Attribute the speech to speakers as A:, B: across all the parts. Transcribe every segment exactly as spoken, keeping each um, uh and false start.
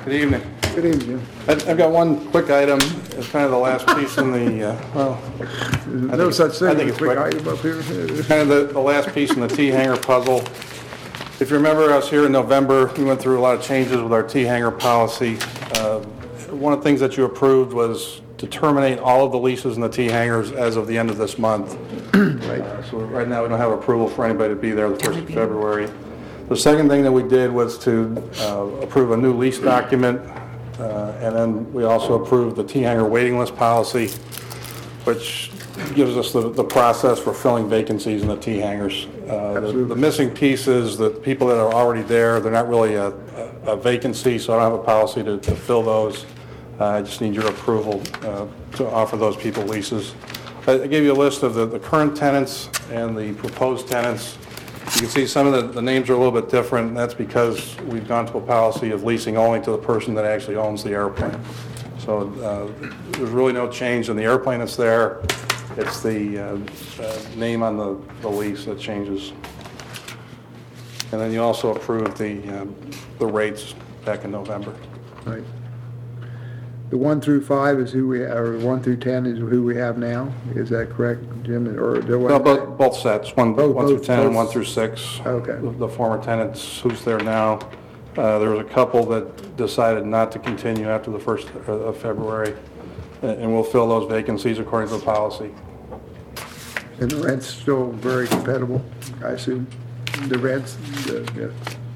A: Good evening.
B: Good evening.
A: I- I've got one quick item. It's kind of the last piece in the, uh, well,
B: There's
A: I
B: no
A: think-
B: such
A: I
B: thing
A: think
B: as
A: it's
B: a quick
A: quick.
B: item up here.
A: kind of the, the last piece in the T-hanger puzzle. If you remember us here in November, we went through a lot of changes with our T-hanger policy. Uh, One of the things that you approved was to terminate all of the leases in the T-hangers as of the end of this month.
B: Right.
A: Uh, So right now, we don't have approval for anybody to be there the first of February. The second thing that we did was to uh, approve a new lease document, uh, and then we also approved the T-hanger waiting list policy, which gives us the, the process for filling vacancies in the T-hangers. Uh, the, the missing piece is that people that are already there, they're not really a, a, a vacancy, so I don't have a policy to, to fill those. Uh, I just need your approval uh, to offer those people leases. I I gave you a list of the, the current tenants and the proposed tenants. You can see some of the, the names are a little bit different, and that's because we've gone to a policy of leasing only to the person that actually owns the airplane. So uh, there's really no change in the airplane that's there. It's the uh, uh, name on the, the lease that changes. And then you also approved the, um, the rates back in November.
B: Right. The one through five is who we, or one through ten is who we have now. Is that correct, Jim? Or do
A: No,
B: I?
A: both, both sets, one,
B: Both-
A: one through
B: both-
A: ten and
B: both-
A: one through six.
B: Okay.
A: The the former tenants, who's there now. Uh, There was a couple that decided not to continue after the first of February, and and we'll fill those vacancies according to the policy.
B: And the rent's still very compatible, I assume? The rents, the- yeah.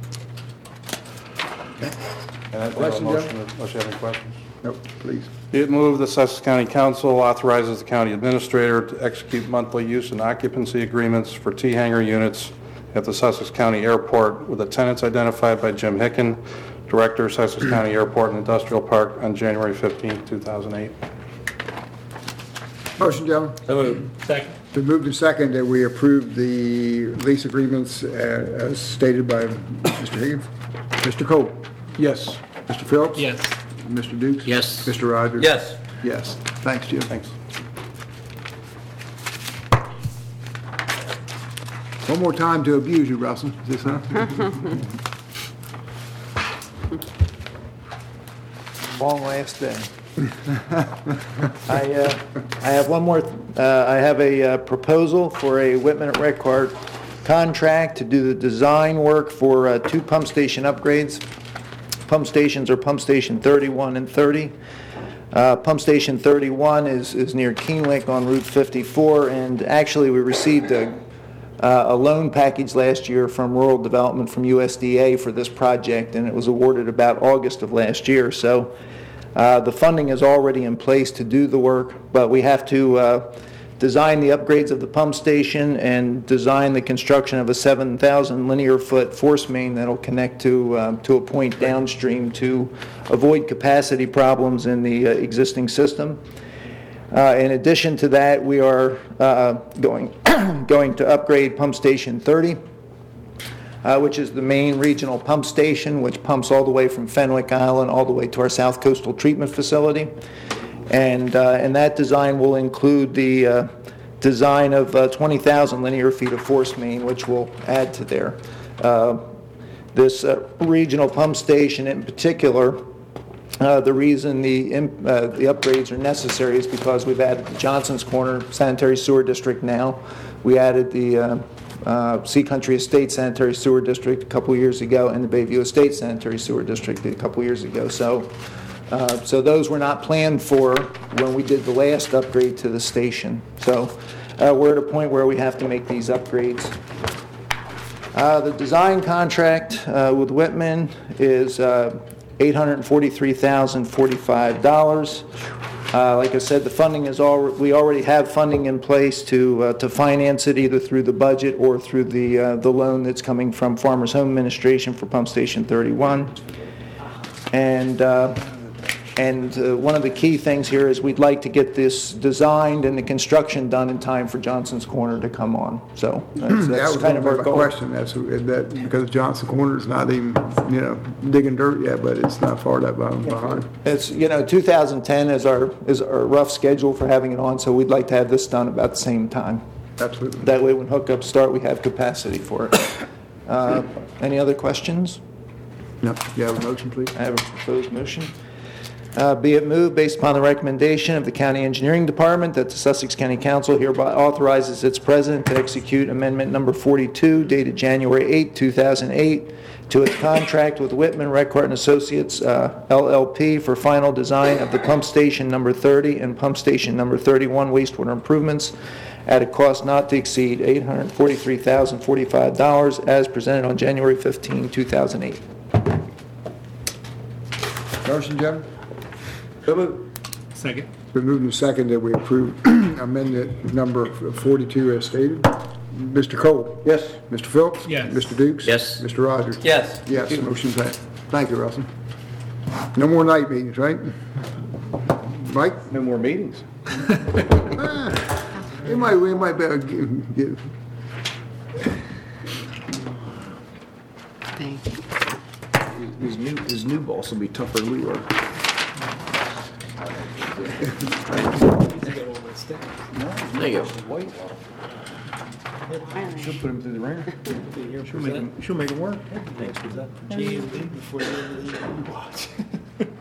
A: And I
B: Question,
A: motion,
B: Joe?
A: unless you have any questions.
B: Nope, please.
A: Be it moved, the Sussex County Council authorizes the county administrator to execute monthly use and occupancy agreements for T-hanger units at the Sussex County Airport with the tenants identified by Jim Hicken, Director, Sussex County Airport and Industrial Park, on January fifteenth, two thousand eight.
B: Motion, gentlemen.
C: So moved. Second.
B: Been moved and second that we approve the lease agreements uh, as stated by Mister Higgins. Mister Cole?
A: Yes.
B: Mister Phillips?
C: Yes.
B: Mister Dukes?
C: Yes.
B: Mister Rogers?
C: Yes.
B: Yes. Thanks, Jim.
A: Thanks.
B: One more time to abuse you, Russell. Is this huh?
D: Long last day. I, uh, I have one more, uh, I have a uh, proposal for a Whitman at Red Card contract to do the design work for uh, two pump station upgrades. Pump stations are Pump Station thirty-one and thirty. Uh, Pump Station thirty-one is, is near Keenewick on Route fifty-four, and actually we received a Uh, a loan package last year from Rural Development from U S D A for this project, and it was awarded about August of last year. So uh, the funding is already in place to do the work, but we have to uh, design the upgrades of the pump station and design the construction of a seven thousand linear foot force main that'll connect to uh, to a point downstream to avoid capacity problems in the uh, existing system. Uh, in addition to that, we are uh, going going to upgrade Pump Station thirty, uh, which is the main regional pump station, which pumps all the way from Fenwick Island all the way to our South Coastal Treatment Facility. And, uh, and that design will include the uh, design of uh, twenty thousand linear feet of force main, which will add to there. Uh, this uh, regional pump station in particular, Uh, the reason the, imp- uh, the upgrades are necessary is because we've added the Johnson's Corner Sanitary Sewer District now. We added the uh, uh, Sea Country Estate Sanitary Sewer District a couple years ago and the Bayview Estate Sanitary Sewer District a couple years ago. So, uh, so those were not planned for when we did the last upgrade to the station. So uh, we're at a point where we have to make these upgrades. Uh, the design contract uh, with Whitman is uh, eight hundred forty-three thousand forty-five dollars. Uh, like I said, the funding is all, we already have funding in place to uh, to finance it either through the budget or through the uh, the loan that's coming from Farmers Home Administration for Pump Station thirty-one. And uh, and uh, one of the key things here is we'd like to get this designed and the construction done in time for Johnson's Corner to come on. So that's,
B: That
D: that's
B: was
D: kind of our
B: my
D: goal.
B: question. That's that because Johnson Corner's not even, you know, digging dirt yet, but it's not far that behind.
D: It's, you know, two thousand ten is our is our rough schedule for having it on, so we'd like to have this done about the same time.
B: Absolutely.
D: That way, when hookups start, we have capacity for it. Uh, any other questions?
B: No, you have a motion, please?
D: I have a proposed motion. Uh, Be it moved, based upon the recommendation of the County Engineering Department, that the Sussex County Council hereby authorizes its president to execute amendment number forty-two dated January eighth, two thousand eight, to its contract with Whitman, Redcart and Associates, uh, L L P, for final design of the pump station number thirty and pump station number thirty-one wastewater improvements at a cost not to exceed eight hundred forty-three thousand forty-five dollars as presented on January fifteenth, two thousand eight.
B: Motion, gentlemen?
C: Second.
B: It's been moved and seconded that we approve amendment number forty-two as stated. Mister Cole?
A: Yes.
B: Mister Phillips?
C: Yes.
B: Mister Dukes?
E: Yes.
B: Mister Rogers?
E: Yes.
B: Yes, motion passed. Thank you, Russell. No more night meetings, right? Mike?
A: No more meetings.
B: We might, we might better give, give.
F: Thank you.
E: His new, his new boss will be tougher than we were. There you go.
F: She'll
E: put him through the ringer.
C: She'll make him, she'll make him work.
E: Thanks for that.
C: G M B before the end of the year.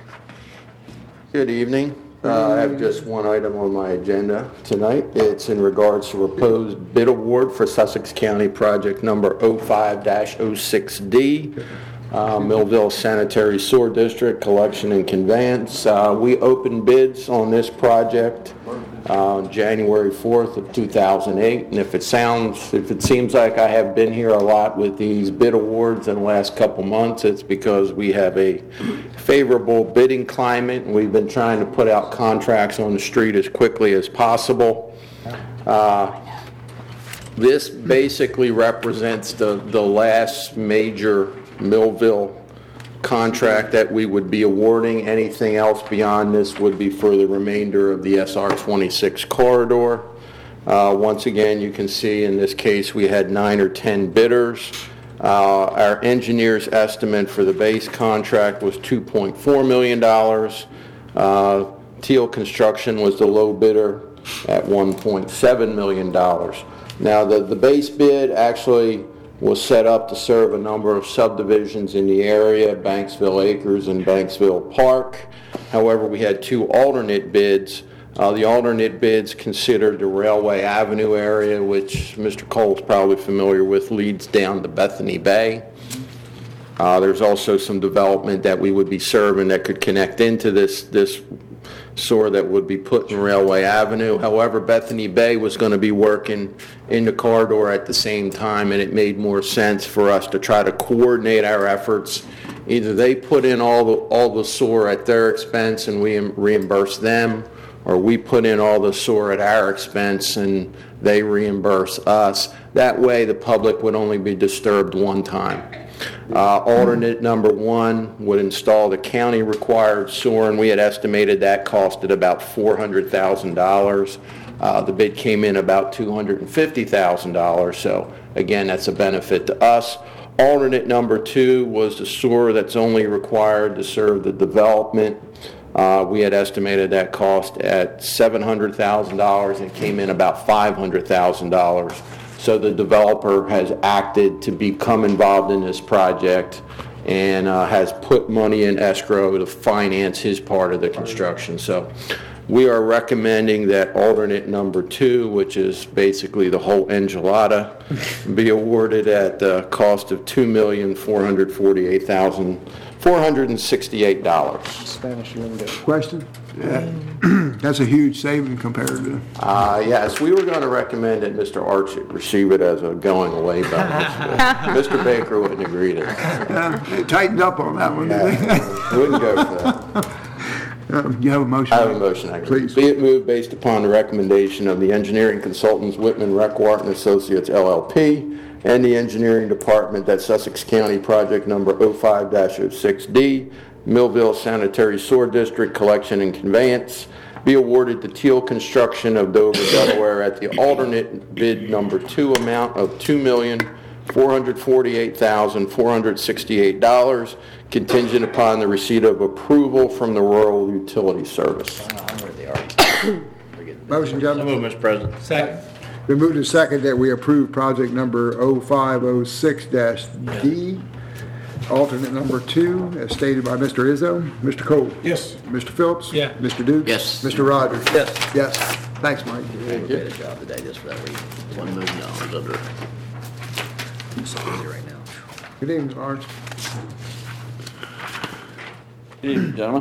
G: Good evening. Uh, I have just one item on my agenda tonight. It's in regards to proposed bid award for Sussex County project number oh five dash oh six D, uh, Millville Sanitary Sewer District Collection and Conveyance. Uh, We opened bids on this project uh, January fourth of two thousand eight, and if it sounds, if it seems like I have been here a lot with these bid awards in the last couple months, it's because we have a favorable bidding climate, and we've been trying to put out contracts on the street as quickly as possible. Uh, This basically represents the, the last major Millville contract that we would be awarding. Anything else beyond this would be for the remainder of the S R twenty-six corridor. Uh, Once again, you can see in this case we had nine or ten bidders. Uh, Our engineer's estimate for the base contract was two point four million dollars. Uh, Teal Construction was the low bidder at one point seven million dollars. Now, the, the base bid actually was set up to serve a number of subdivisions in the area, Banksville Acres and Banksville Park. However, we had two alternate bids. Uh, the alternate bids considered the Railway Avenue area, which Mister Cole's probably familiar with, leads down to Bethany Bay. Uh, there's also some development that we would be serving that could connect into this, this sewer that would be put in Railway Avenue. However, Bethany Bay was going to be working in the corridor at the same time, and it made more sense for us to try to coordinate our efforts. Either they put in all the, all the sewer at their expense and we reimburse them, or we put in all the sewer at our expense and they reimburse us. That way the public would only be disturbed one time. Uh, alternate number one would install the county required sewer, and we had estimated that costed about four hundred thousand dollars. Uh, the bid came in about two hundred fifty thousand dollars, so again, that's a benefit to us. Alternate number two was the sewer that's only required to serve the development. Uh, we had estimated that cost at seven hundred thousand dollars and came in about five hundred thousand dollars. So the developer has acted to become involved in this project and uh, has put money in escrow to finance his part of the construction. So we are recommending that alternate number two, which is basically the whole enchilada, be awarded at the cost of two million four hundred forty-eight thousand four hundred sixty-eight dollars.
D: Spanish lingo.
B: Question? Yeah. That's a huge saving compared to,
G: Uh, yes, we were going to recommend that Mister Archie receive it as a going away bonus, but Mister Baker wouldn't agree to that.
B: uh, they tightened up on that one, didn't they?
G: Yeah, wouldn't go for that.
B: Uh, You have a motion?
G: I have a motion, I agree.
B: Please.
G: Be it moved based upon the recommendation of the engineering consultants Whitman, Reckwart and Associates L L P and the engineering department that Sussex County project number oh five dash oh six D, Millville Sanitary Sewer District Collection and Conveyance, be awarded to Teal Construction of Dover, Delaware at the alternate bid number two amount of two million four hundred forty-eight thousand four hundred sixty-eight dollars, contingent upon the receipt of approval from the Rural Utility Service.
B: Motion,
E: So
B: gentlemen.
E: move, Mister President.
C: Second.
B: Been moved and second that we approve project number oh five oh six D Alternate number two, as stated by Mister Izzo. Mister Cole?
C: Yes.
B: Mister Phillips?
C: Yeah.
B: Mister Dukes?
F: Yes.
B: Mister Rogers?
D: Yes.
B: Yes. Thanks, Mike.
F: Did a job today just for that reason. One million dollars under. So busy right now.
B: Good evening, Lawrence.
H: Good evening, gentlemen.